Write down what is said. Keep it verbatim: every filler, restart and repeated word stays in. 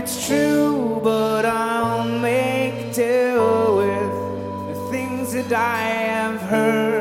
it's true, but I'll make do with the things that I have heard.